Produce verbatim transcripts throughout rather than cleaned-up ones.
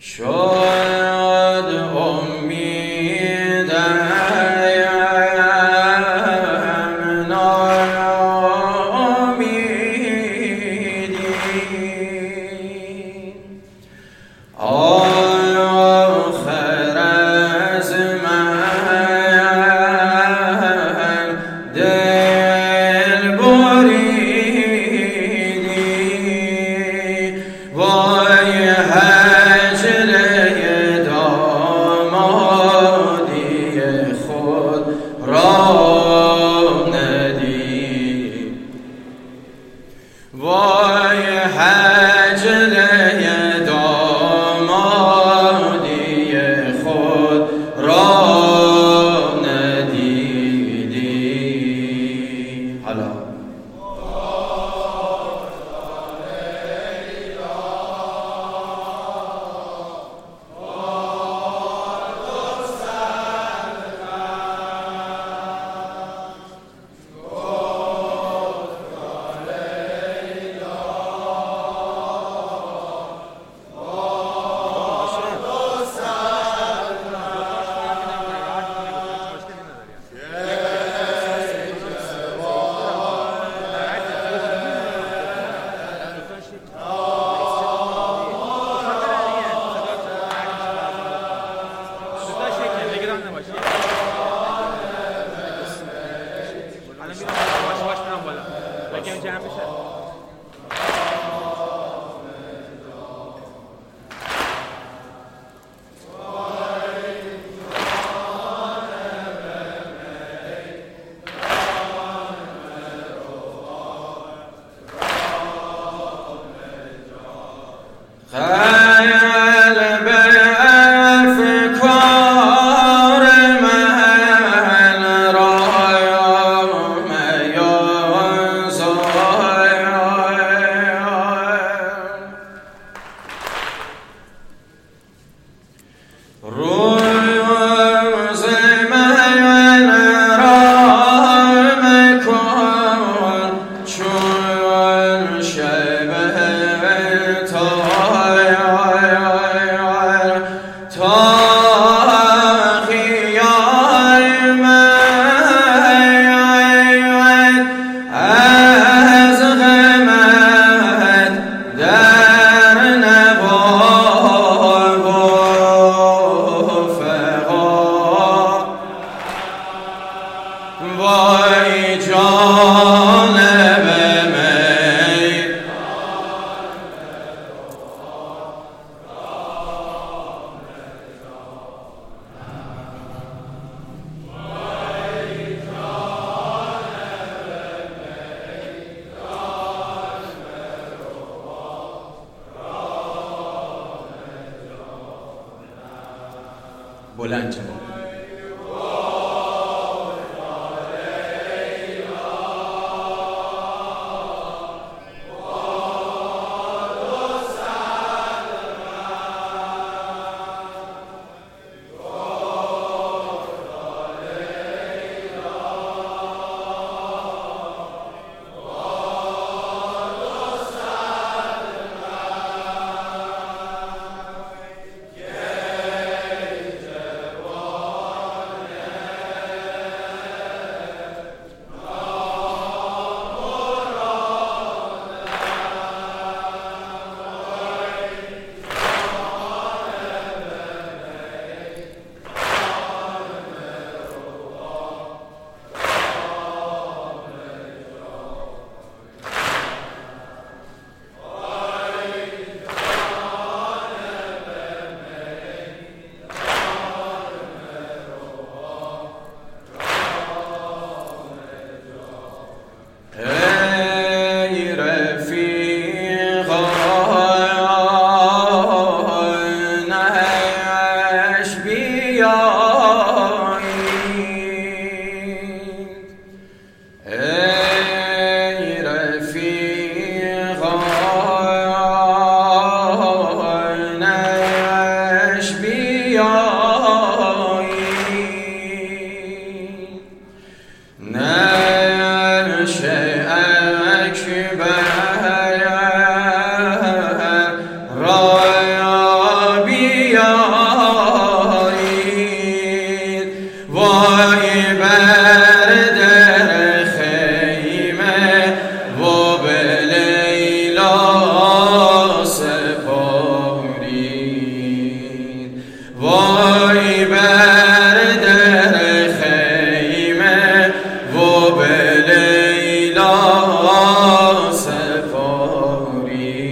شد امیدم ناامیدی آخر از من دل بریدی وای هجر دامادی خود را ندید وای هجر دامادی خود را ندیدی. حالا قلب افکار من را میازار روز من را مکن چون شب وای جانب می بلند جواب وای بر در خیمه و به لیلا سپاری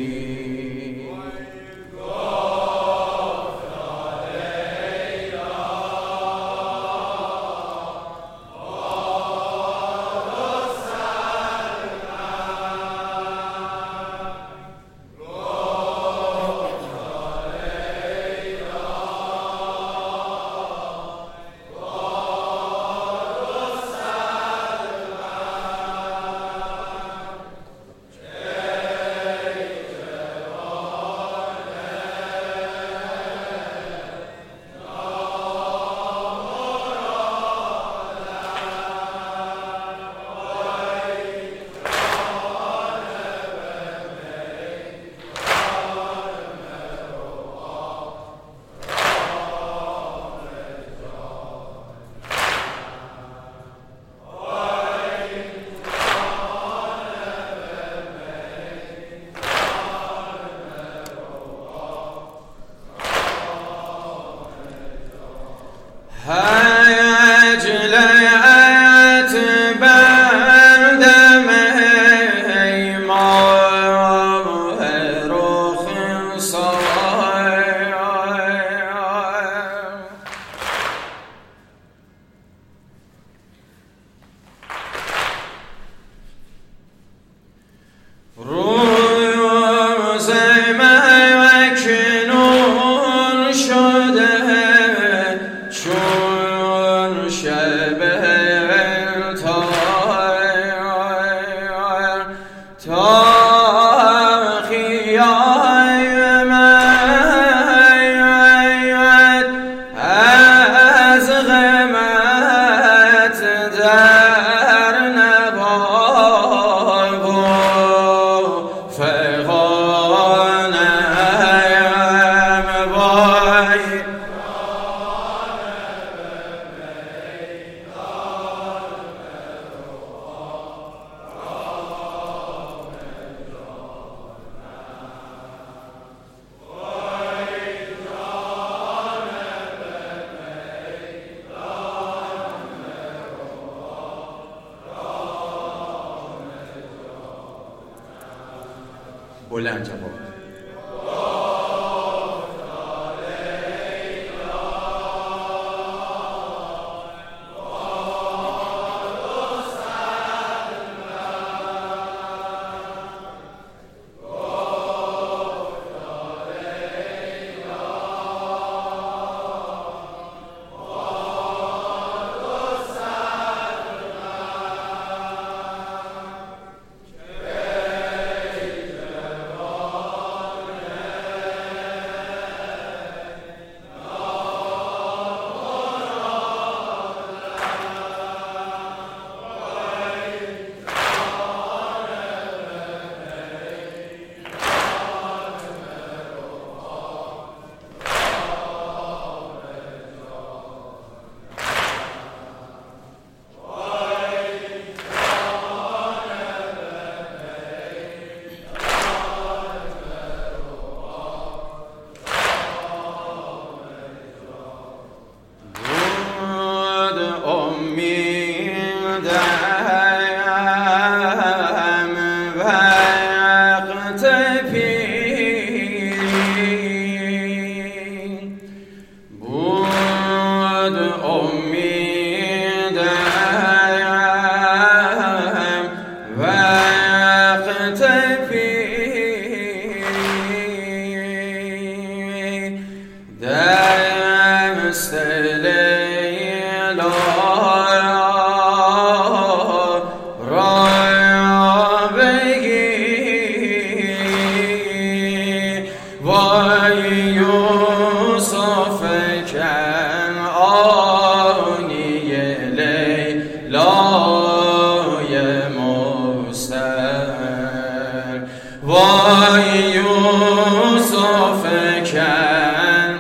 هجلت بردم ماه رخ سای روز مکنون شده چون شب تار تا خیای من از غمت در نباب و فغانم وای بلند جواب وای یوسف کن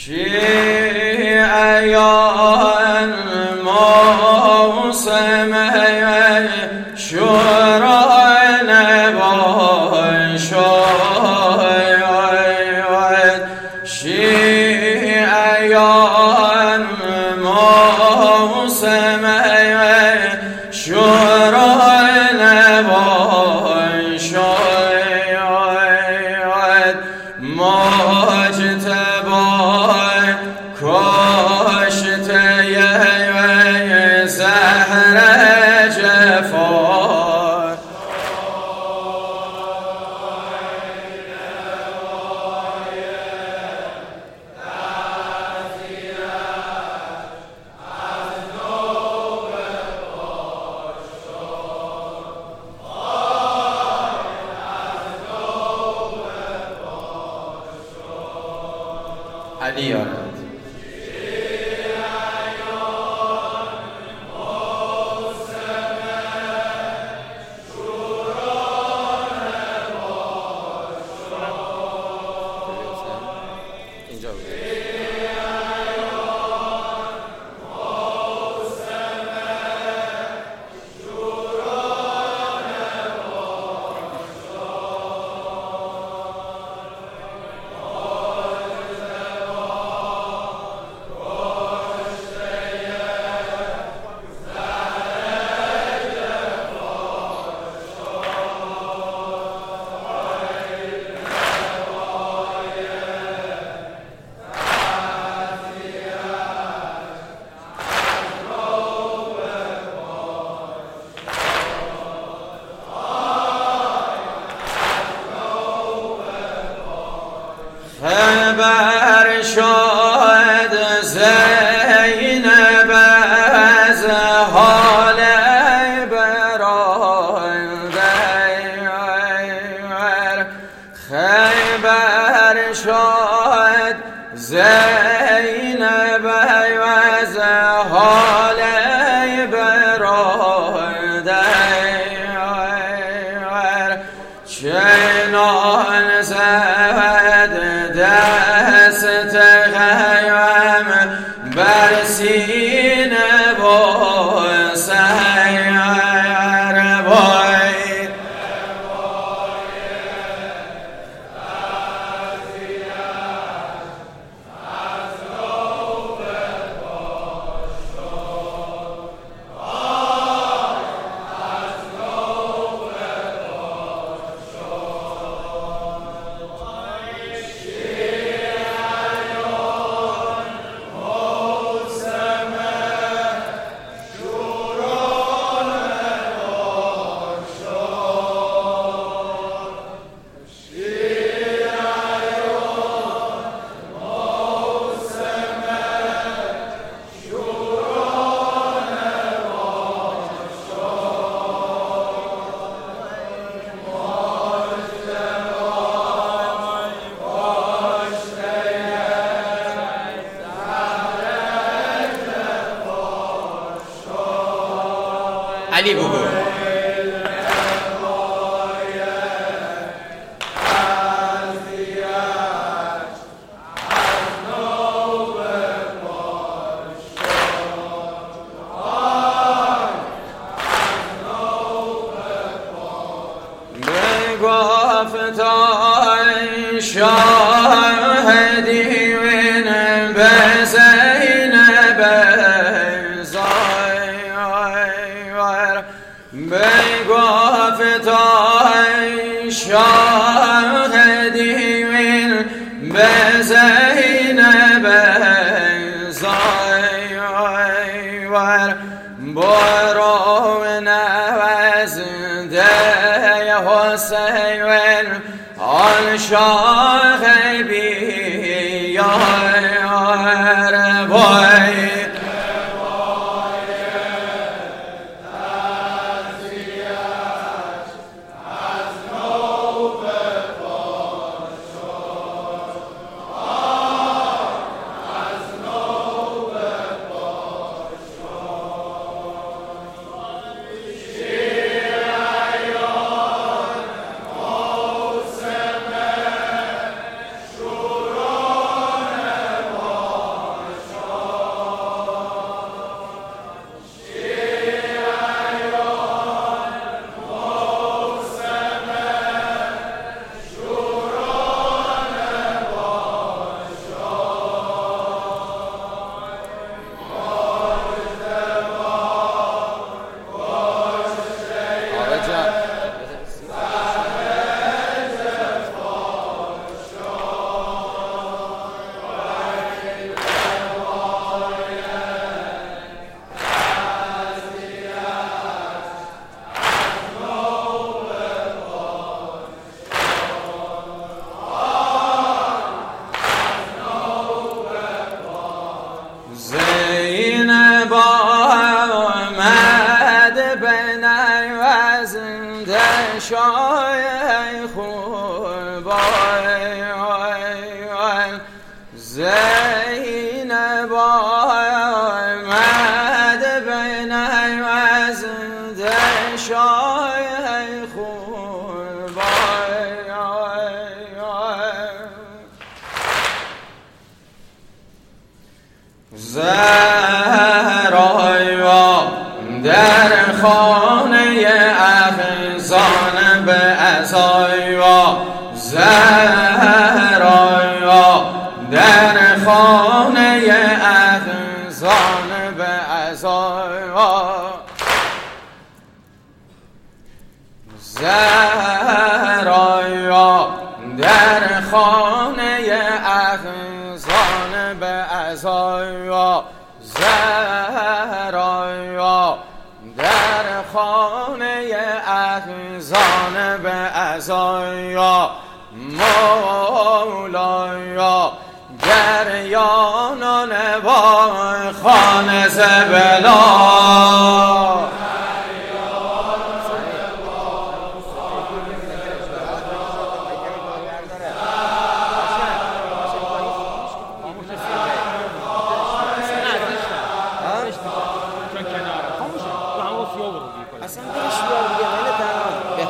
شیعیان موسم شورای نباشد، شیعیان موسم شورای نباشد، مجتبی کشته زهر جفا، علی یارد. اینجا بود. خبر شد زینب از حال برادر، خبر شد زینب از حال برادر، چنان زد دست غیم بر سینه و سیر وای، علی بگو. بگفتای شاهدی من بزینب زایر، بگفتای شاهدی من بزینب زایر، برو نوزده حسین آن شاه بیار وای، زهرا در خانه افزان به عزایا زهرا در خانه افزان به عزایا زهرا در خانه افزان به عزایا زهرا در خانه افزان به عزایا مولایا گریانان با خانه زبلا اصلا برش بیار دیگه نیله تنها بیا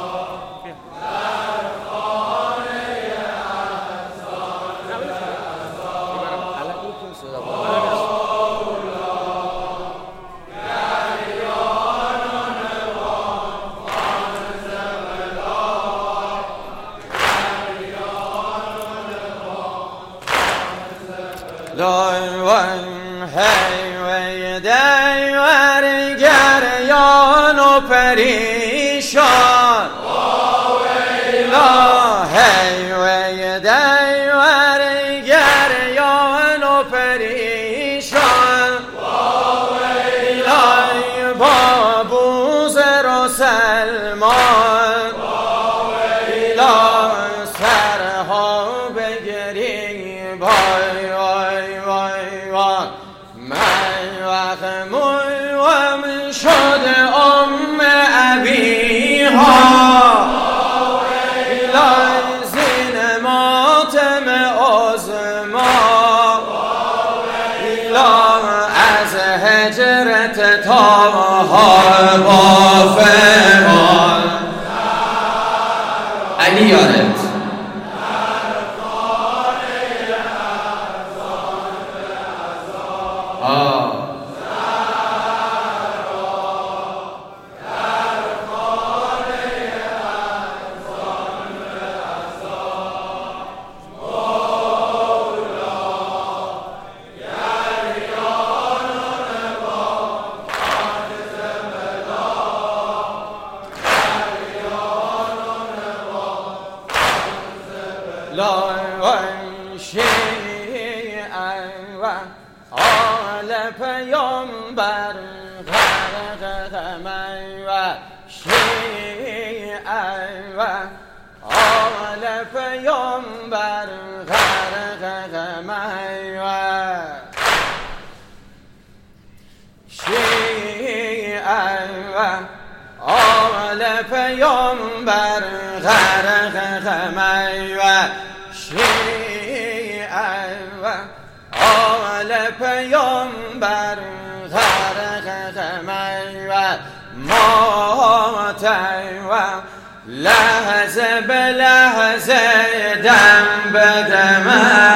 گریان و پریشان هی وی دیور گریان و پریشان لای با بوزر و سلمان لای سرها بگری بای وای وای وای من وقت مویم شد ام ابیها لای زین ماتم عظما لای از هجرت تا با فمان علی یارت آه لای شیعه و آل پیامبر غرق می و شیعه و آل پیامبر غرق می و شیعه و آل پیامبر غرق می و شیعه و آل پیامبر غرق می و مات و لحظه به لحظه دم به دم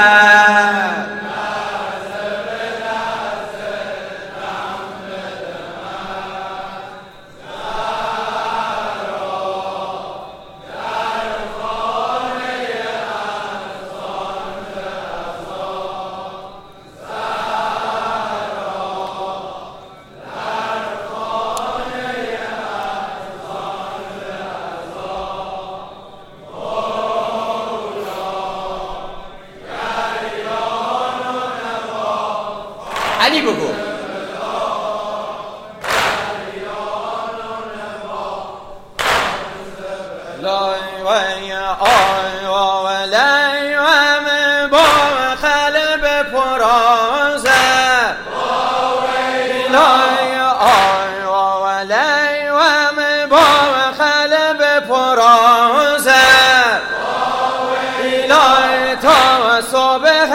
علی بگو لای وی آی و لای و با خلب پرازه لای آی و لای و با خلب پرازه لای تا صبح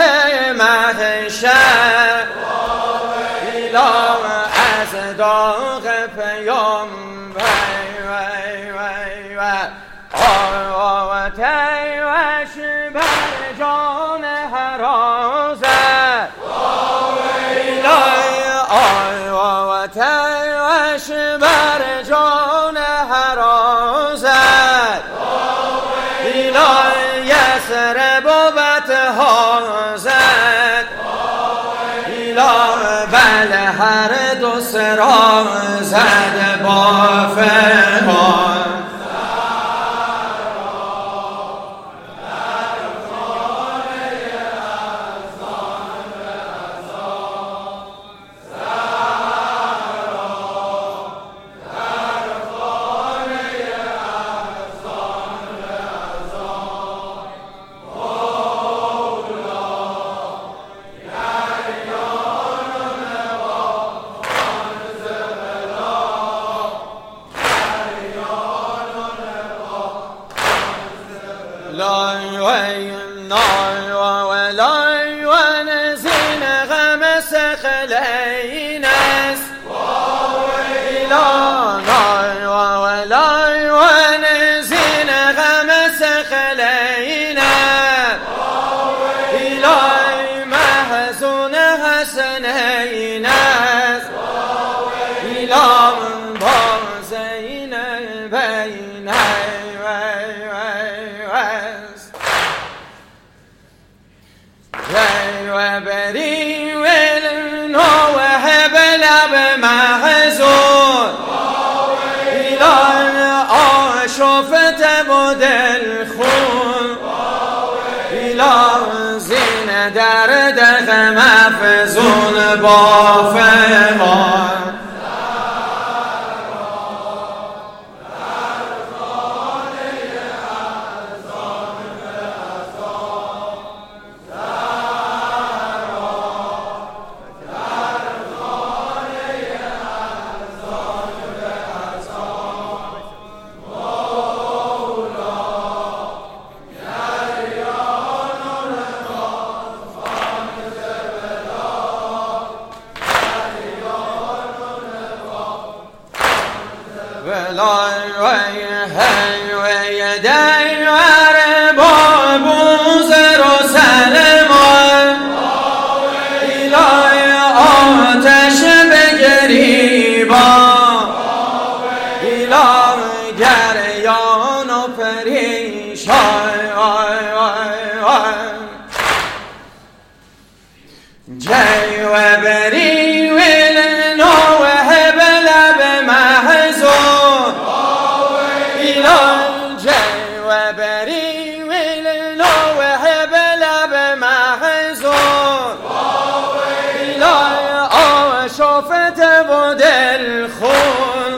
محشر از داغ پیام وی وی وی وی آواتی وش بر جان هرازه بله هر دو سرا زده با فرمان لای و نای و لای و نزین غم سخلین است ایلا نای و لای و نزین غم سخلین است ایلای محزون حسنین است ایلا من بازین البین و بری ولنو و هبلب محزون ایلان آشفت و دل خون ایلان زین درد غم افزون با فرمان ولای وی هی وی دی ور بابوز رو سلمان ایلای آتش بگریبان ایلای گریان و پریشان جی و بری ولنو و هبلب محزون ایلان جی و بری ولنو و هبلب محزون ایلان آشفت و دل خون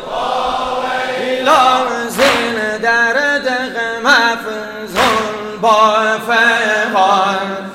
ایلان زین درد غم افزون با فرمان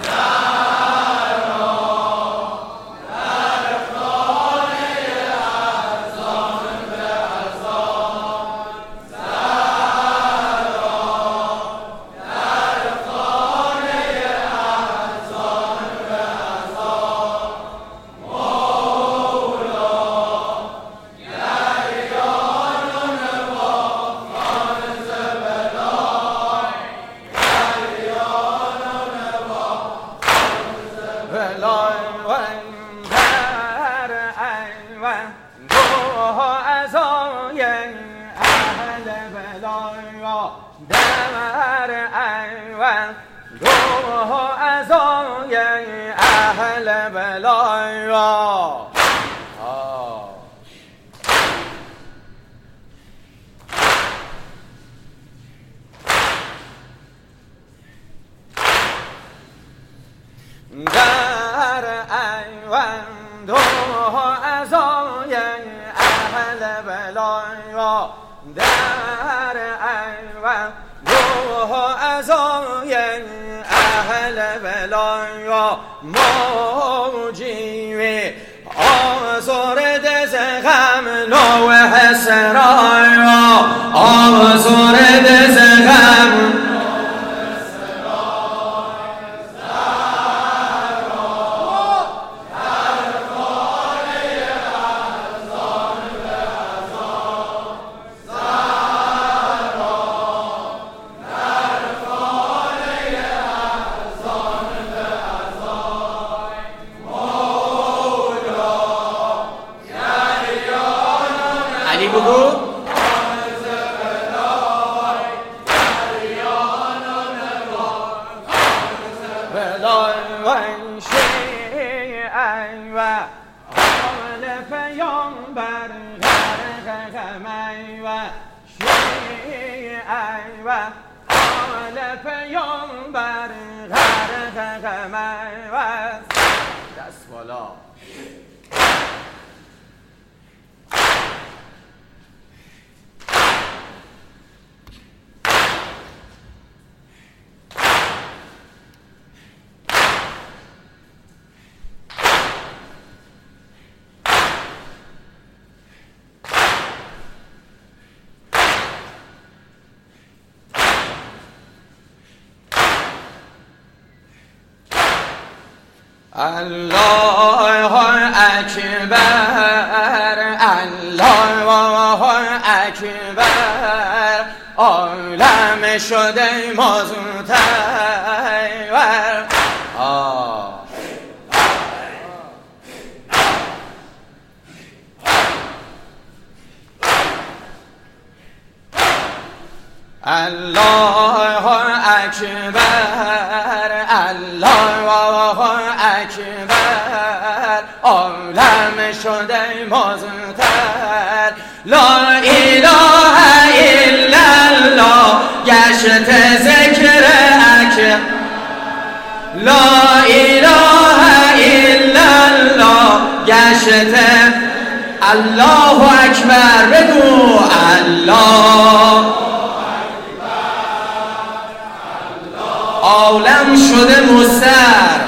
در ایوان گوه ازای اهل بلایا در ایوان گوه ازای اهل بلایا در ایوان گوه ازای اهل بلایا موجی آزرد ز غم نو حسرایا آزرد ز غم علی بگو بلای و شیعی و آل پیامبر غرق غمه دست بالا. الله اکبر الله اکبر عالم شده مزتور. آه الله اکبر الله اکبر عالم شده مزتر. لا اله الا الله گشت ذکر اکبر. لا اله الا الله گشت الله اکبر. بگو الله عالم شده مستر.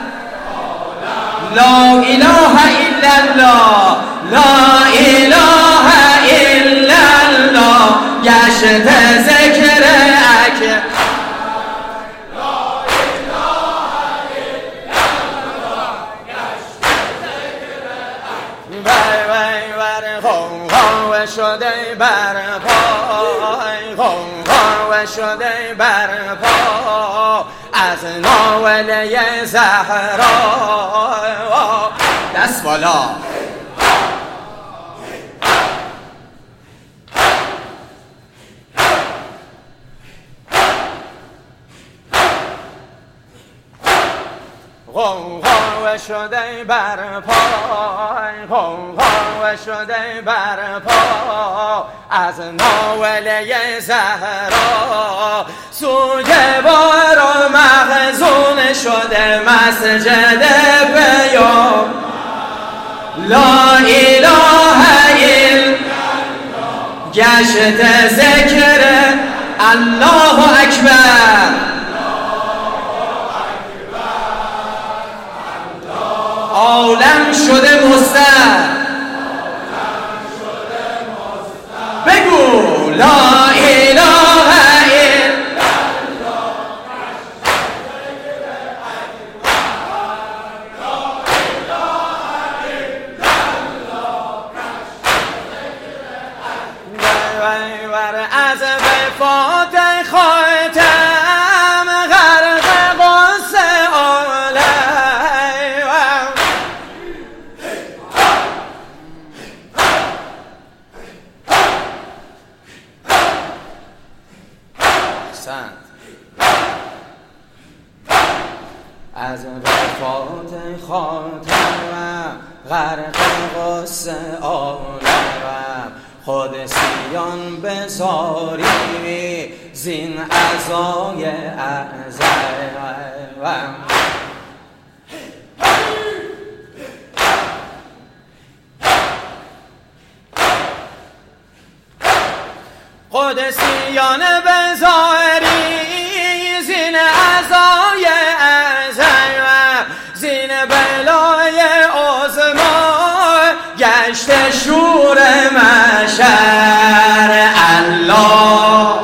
لا اله الا الله لا اله الا الله گشت ذکر اکبر. غوغا شده بر پای غوغا شده بر پا از ناوله زهرا. دست بالا. غوغا شده بر پای غوغا شده بر پا از ناوله زهرا. سوی بار و مخزون شده مسجد پیام. لا اله الا گشت ذکر الله اکبر. عالم شده مستر. بگو لا اله الا الله. از وفات خاتم غرق غصه از وفات خاتمم غرق غصه عالمم. خودسیان بزاری زین عزای اعظم. قدسیان بزاری زین عزای اعظم. زین بلای عظما گشت شور محشر. الله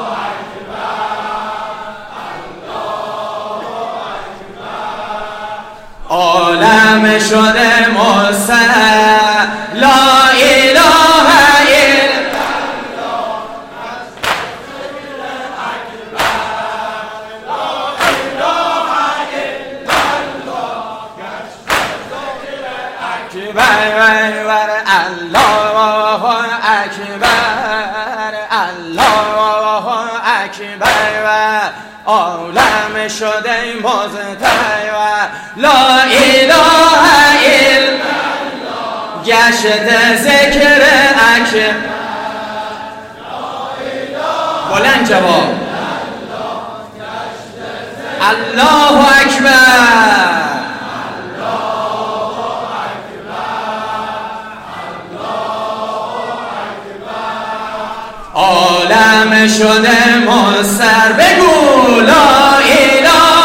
عالم شده مستر. لا اله الا الله اکبر الله اکبر عالم شده مزتور. لا اله الا الله گشت ذکر اکبر. بلند جواب. الله اکبر عالم شده مستر بگو لا اله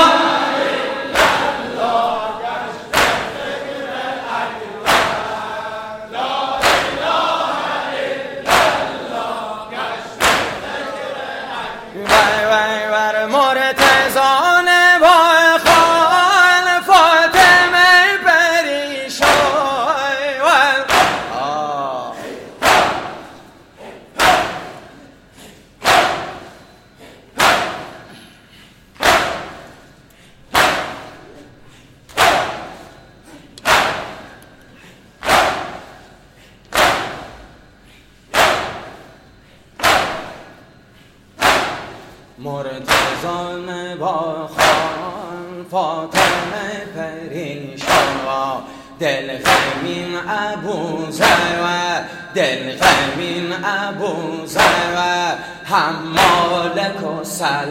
مرتضان با خان فاطمه پریشان دل غمین ابو ذر دل غمین ابو ذر هم مالک و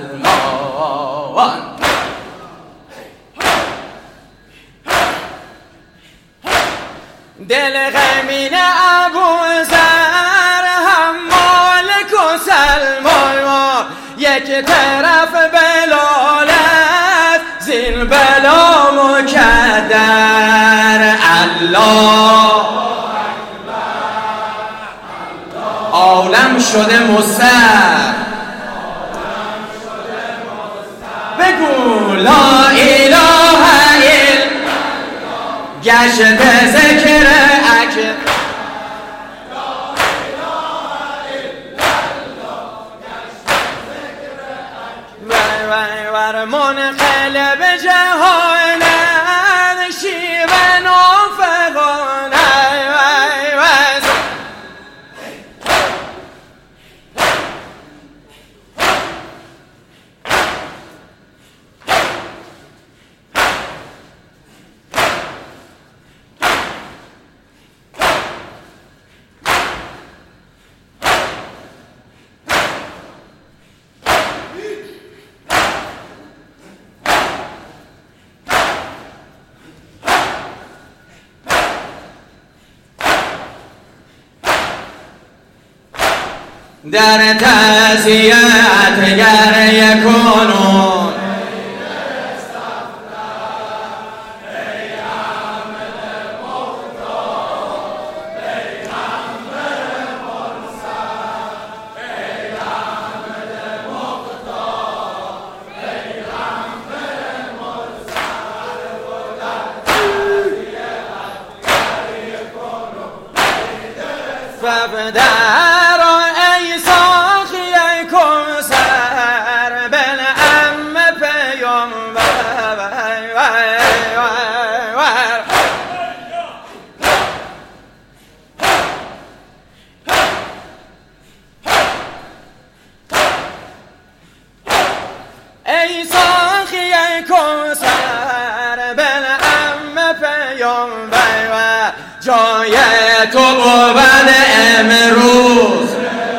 سلمان دل غمین ابو ذر هم مالک و سلمان یک طرف بلالت زین بلا مکدر الله عالم شده مستر بگو لا اله الا گشت ذکر اکبر منقلب جهان شیب نافقان در تعزیت گر یکونون فبدر ای ساخی ای کوثر بالعم پیامبر ای ساخی ای کوثر بالعم پیامبر جای تو بود امروز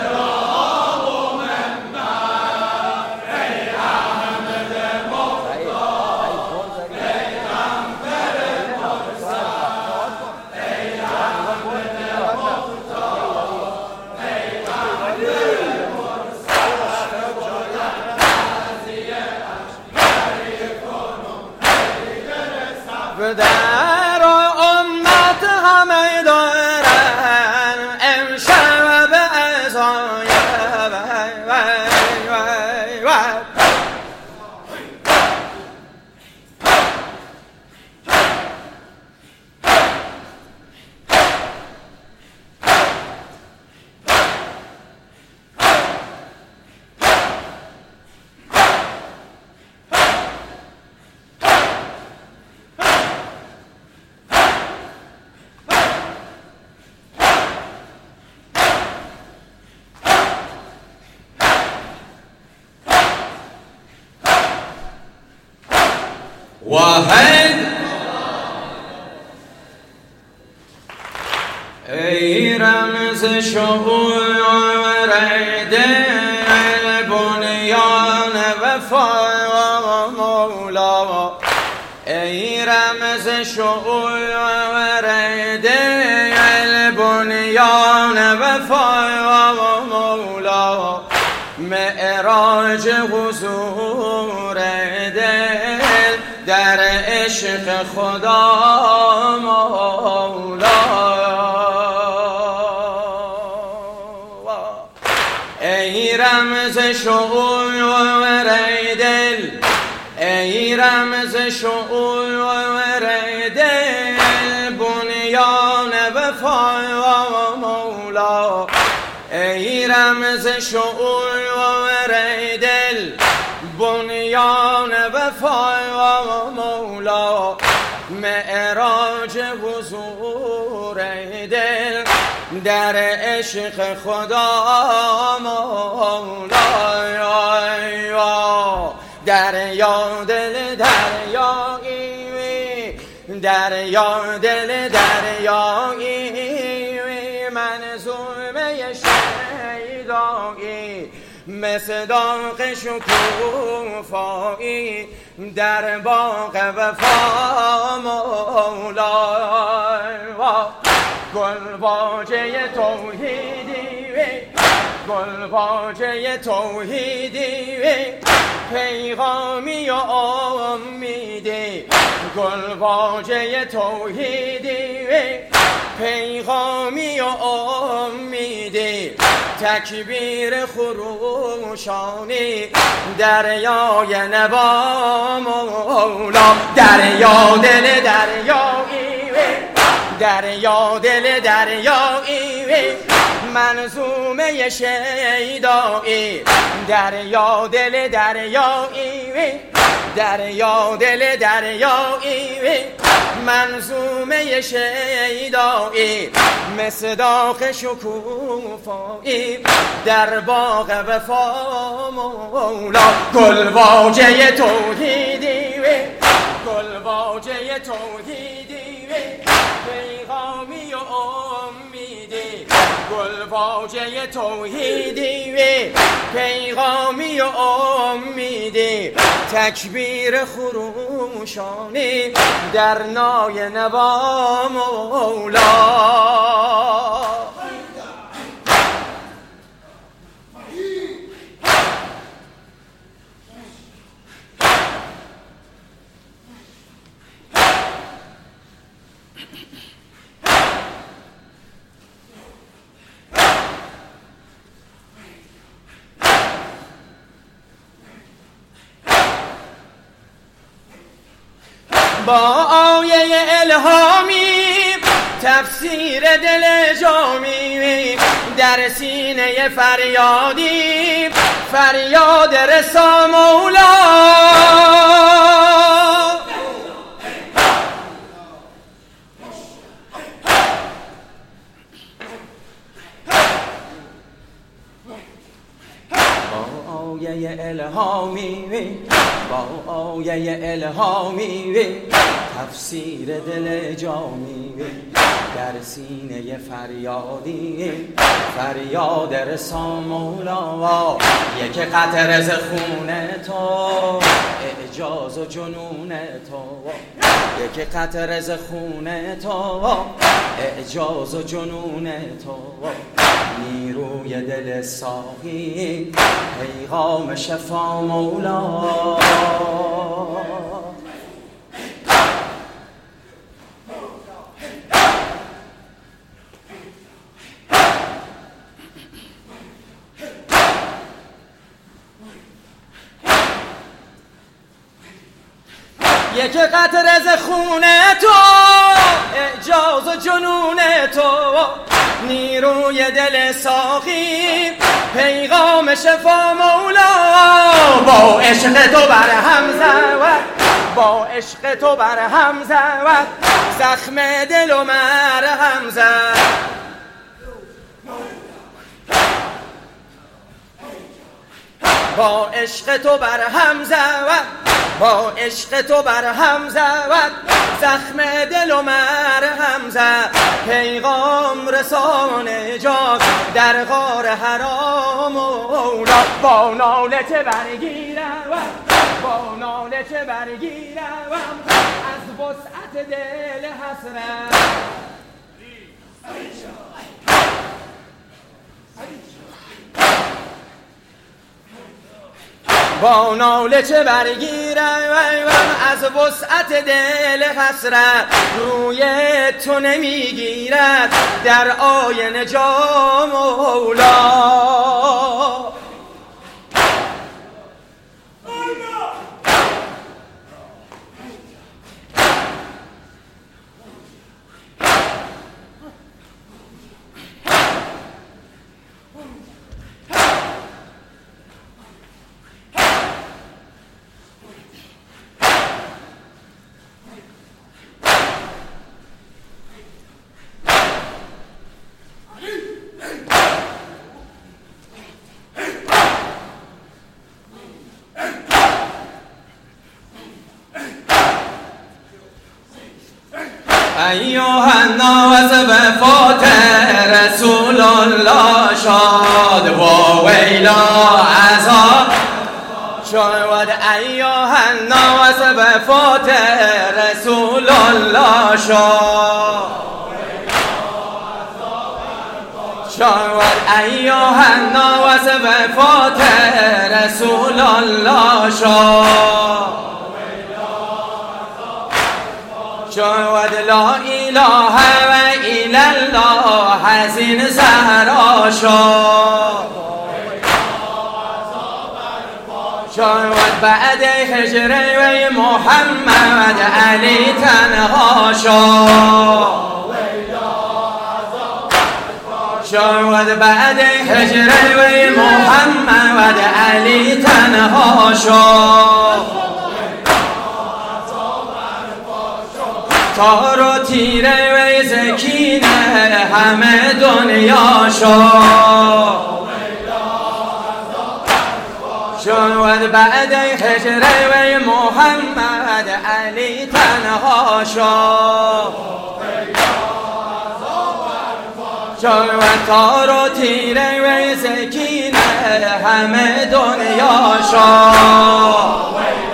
در امت همه دارن امشب ازای واحد ای رمز شعور دل بنیان وفا رمز شعور دل بنیان وفا مولا معراج حضور دل در عشق خدا مولا ای رمز شعور دل ای رمز شعور دل بنیان وفا مولا ای رمز شعور دل بنیان وفا مولا معراج حضور دل در عشق خدا مولا دریا دل دریایی دریا دل دریایی منظومه شیدایی مصداق شکوفایی در باغ وفا مولا گل باجه توحیدی گل باجه توحیدی پیغامی و امیدی گل باجه توحیدی پیغامی و امیدی تکبیر خروشانی دریای نوا مولا دریا دل دریایی دریا دل دریایی منظومه شیدایی دریا دل دریایی دریا دل دریایی منظومه شیدایی مصداق شکوفایی در باغ وفا مولا گل واجه توحیدی گل واجه توحیدی پیغامی و امیدی گل واجه توحیدی پیغامی و امیدی تکبیر خروشانی در نای نوا مولا با آیه الهامی تفسیر دل جامی در سینه فریادی فریاد رسا مولا آیه الهامی با آیه الهامی تفسیر دل جامی در سینه فریادی فریاد رسا مولا یک قطره ز خون تو اعجاز و جنون تو یک قطره ز خون تو اعجاز و جنون تو نیروی دل ساقی پیغام شفا مولا یک قطره ز خون تو اعجاز و جنون تو نیروی دل ساقی پیغام شفا مولا با عشق تو بر هم زود با عشق تو بر هم زود زخم دل و مرهم زد با عشق تو بر هم زود با عشق تو بر هم زود زخم دل و مرهم زد پیغام رسان نجات در غار حرام مولا با نالت برگیرم با نالت چه برگیرم از وسعت دل حسرت با ناله چه برگیرم از وسعت دل حسرت روی تو نمیگیرد در آینه جا مولا ایها الناس بفات رسول الله شاد و ویلا عذاب شاد ایها الناس بفات رسول الله شاد شاد ایها الناس بفات رسول الله شاد شاد لا اله الا الله حزین زهرا شاد شاد بعد هجر و محمد علی تنها شاد شاد بعد هجر و محمد علی تنها شاد تار و تیره و زکینه همه دنیا شاد شاد بعد هجر و محمد علی تنها شاد شاد تار و تیره و زکینه همه دنیا شاد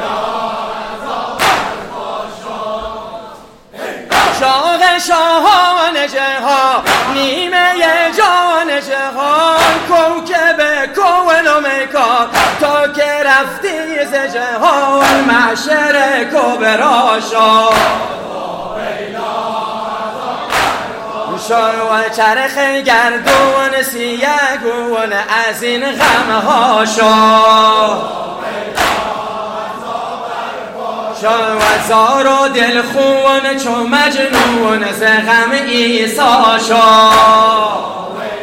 شاه شاهان جهان نیمه جان جهان کوکب کون و میکان تا که رفتی ز جهان محشر کبرا شاد شاد چرخ گردون سیه گون از این غمها شاد شاد زار و دل خون چو مجنون ز غم عیسی شاد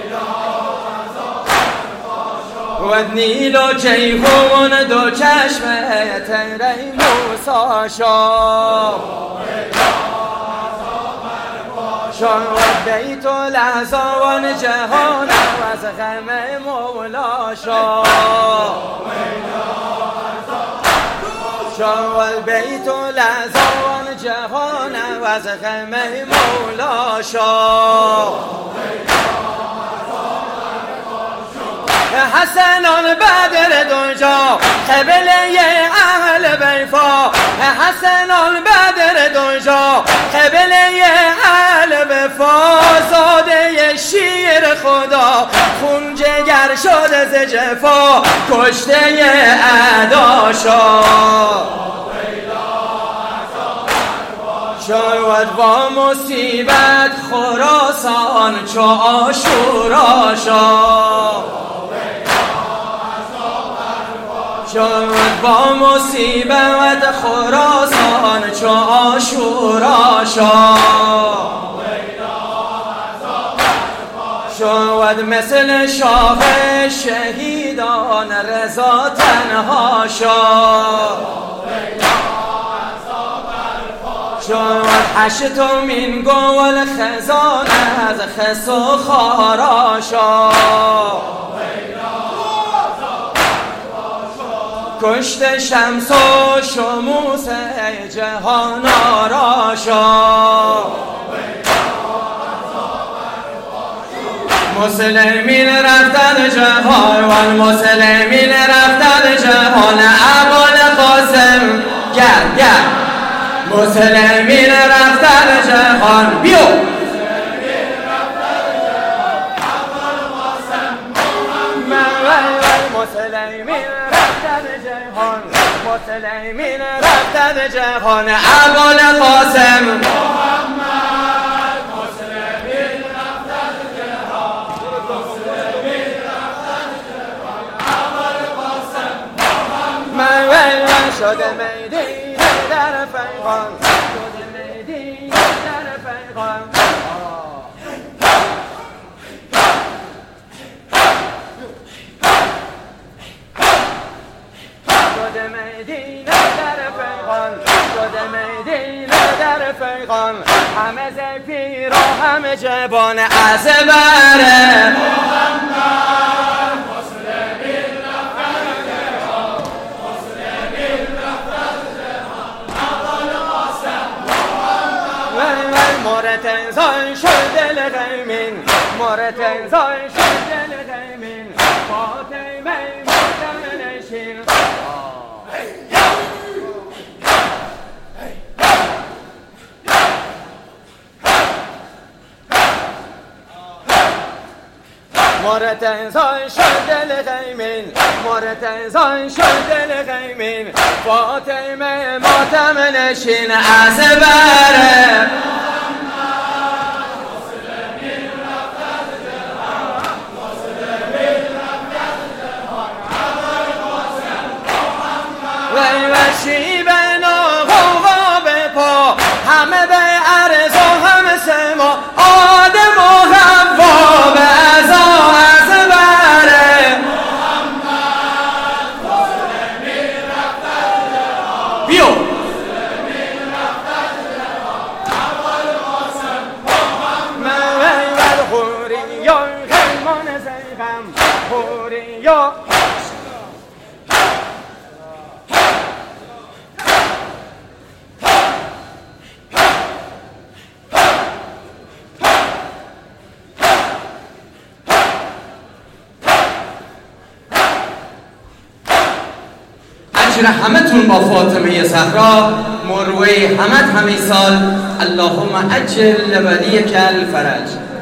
و نیل و جیحون دو چشم تیره موسی شاد شاد بیت العذان جهان و از غم مولا شاد شاد بیت العذان جهان و از غم مولا شاد حسنان بدر دنجا قبله اهل بیفا حسنان بدر دنجا قبله اهل بیفا زاده شیر خدا خون جگر شده ز جفا کشته اعدا شاد شاد با مصیبت خراسان چو عاشورا شاد شاد با مصیبت خراسان چو عاشورا شاد شاد مثل شاه شهیدان رضا تنها شاد شاد هشتمین گل خزان از خس و خارا شاد کشت شمس و شموس جهان آرا شاد مسلمین رفتن جهان و المسلمین رفتن جهان ابوالقاسم گر مسلمین رفتن جهان بیو مسلمین رفتن جهان مسلمین رفتن جهان ابوالقاسم محمد مسلمین رفتن جهان مسلمین رفتن جهان ابوالقاسم محمد من شده میدین در پیغام شده میدین در پیغام شده میدین در پیغام شده میدین در پیغام همه ز پیر و همه جبان از بره محمد مسلمین رفتن جهان مسلمین رفتن جهان ابوالقاسم محمد مورد انزای شد دل غیمین مورد انزای شد دل غیمین فاطمه مردم نشین مورد انزای شد دل غیمین مورد انزای شد دل غیمین فاطمه ماتم نشین از بره مسلمین رفتن جهان مسلمین رفتن جهان ابوالقاسم محمد وی وشیب ناغوغا به پا همه به عرض و همه سما آدم و حوا به ازا از بره محمد مسلمین رفتن جهان بیو مسلمین رفتن جهان ابوالقاسم محمد و خوری یا غیمان زیغم خوری یا اجر همه تون با فاطمه زهرا مروه همه همه سال اللهم اجل لولیک الفرج.